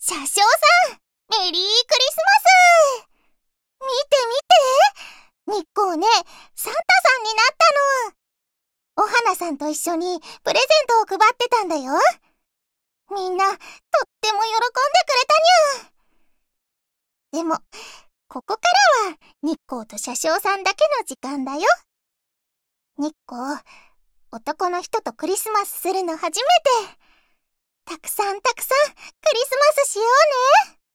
車掌さん、メリークリスマス！見て見て！日光ね、サンタさんになったの。お花さんと一緒にプレゼントを配ってたんだよ。みんな、とっても喜んでくれたにゃ。でも、ここからは日光と車掌さんだけの時間だよ。日光、男の人とクリスマスするの初めて。たくさんクリスマスしようね。